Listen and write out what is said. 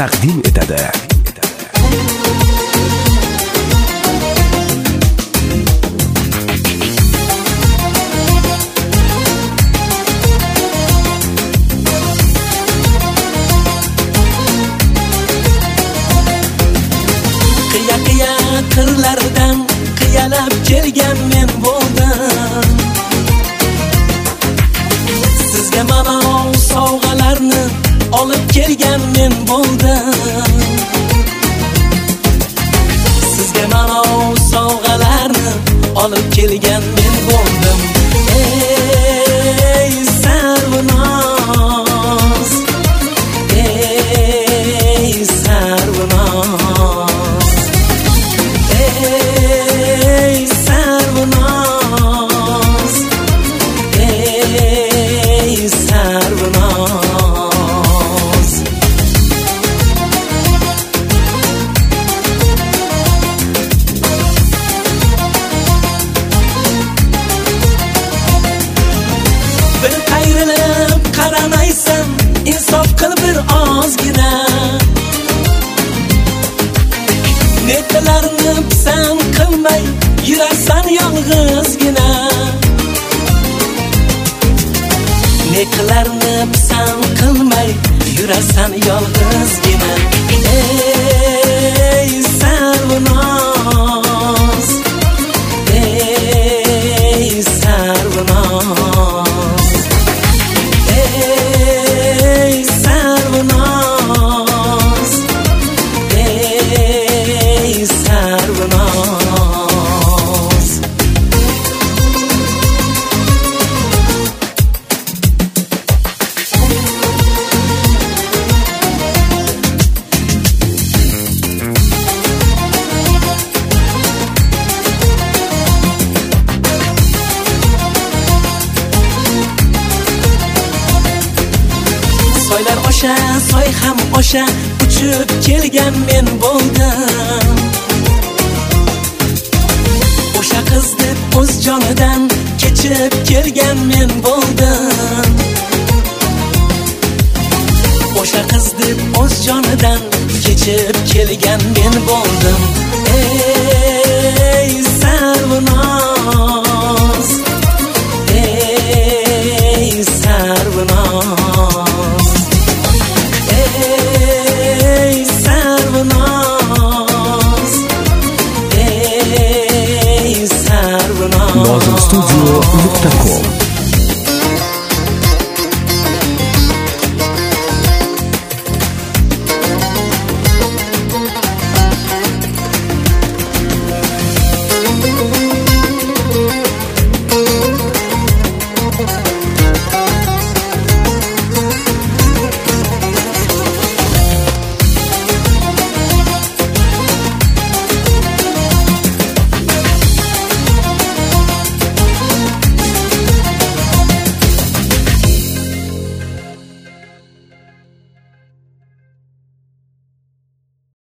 taqdim etadi. Qiya qirlardan qiyalab kelgan men bo'ldim. Sizga mana sovg'alarni olib kelgan men bo'ldim. Sizga mana sovg'alarni olib kelgan men bo'ldim. Ey Sarvinoz, ey Sarvinoz, ey Sarvinoz, ey Sarvinoz. Bir qayrilib qaramaysan, insof qil bir ozgina. Netlarni pisand qilmay yurasan yolg'izgina. Netlarni pisand qilmay yurasan yolg'izgina. Ey Sarvinoz, ey Sarvinoz, ey Sarvinoz, ey Sarvinoz. Soylar osha, soy ham osha, uchib kelgan men bo'ldim. O'sha qiz deb o'z jonidan kechib kelgan men bo'ldim. O'sha qiz deb o'z jonidan kechib kelgan men bo'ldim. Ey Sarvinoz, ey Sarvinoz, ey Sarvinoz, ey Sarvinoz. Nozimstudio.com